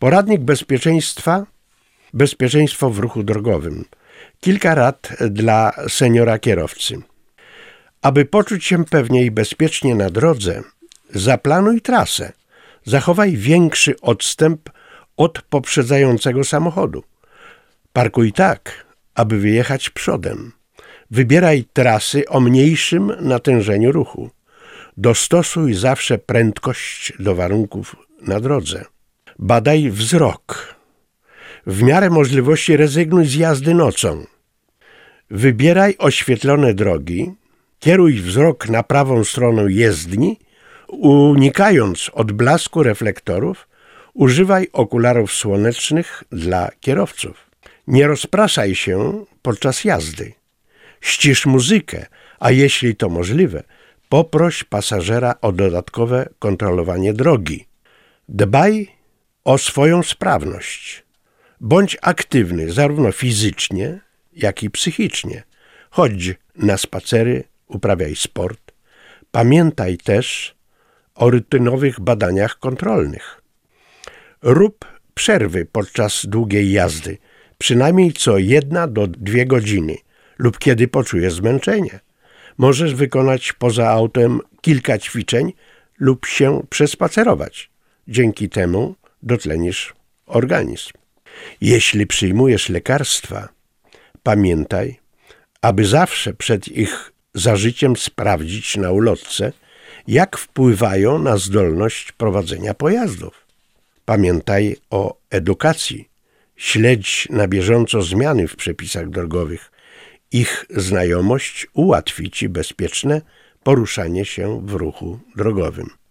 Poradnik bezpieczeństwa. Bezpieczeństwo w ruchu drogowym. Kilka rad dla seniora kierowcy. Aby poczuć się pewnie i bezpiecznie na drodze, zaplanuj trasę. Zachowaj większy odstęp od poprzedzającego samochodu. Parkuj tak, aby wyjechać przodem. Wybieraj trasy o mniejszym natężeniu ruchu. Dostosuj zawsze prędkość do warunków na drodze. Badaj wzrok. W miarę możliwości rezygnuj z jazdy nocą. Wybieraj oświetlone drogi. Kieruj wzrok na prawą stronę jezdni, unikając odblasku reflektorów. Używaj okularów słonecznych dla kierowców. Nie rozpraszaj się podczas jazdy. Ścisz muzykę, a jeśli to możliwe, poproś pasażera o dodatkowe kontrolowanie drogi. Dbaj o swoją sprawność. Bądź aktywny zarówno fizycznie, jak i psychicznie. Chodź na spacery, uprawiaj sport. Pamiętaj też o rutynowych badaniach kontrolnych. Rób przerwy podczas długiej jazdy, przynajmniej co 1 do 2 godziny lub kiedy poczujesz zmęczenie. Możesz wykonać poza autem kilka ćwiczeń lub się przespacerować. Dzięki temu dotlenisz organizm. Jeśli przyjmujesz lekarstwa, pamiętaj, aby zawsze przed ich zażyciem sprawdzić na ulotce, jak wpływają na zdolność prowadzenia pojazdów. Pamiętaj o edukacji. Śledź na bieżąco zmiany w przepisach drogowych. Ich znajomość ułatwi Ci bezpieczne poruszanie się w ruchu drogowym.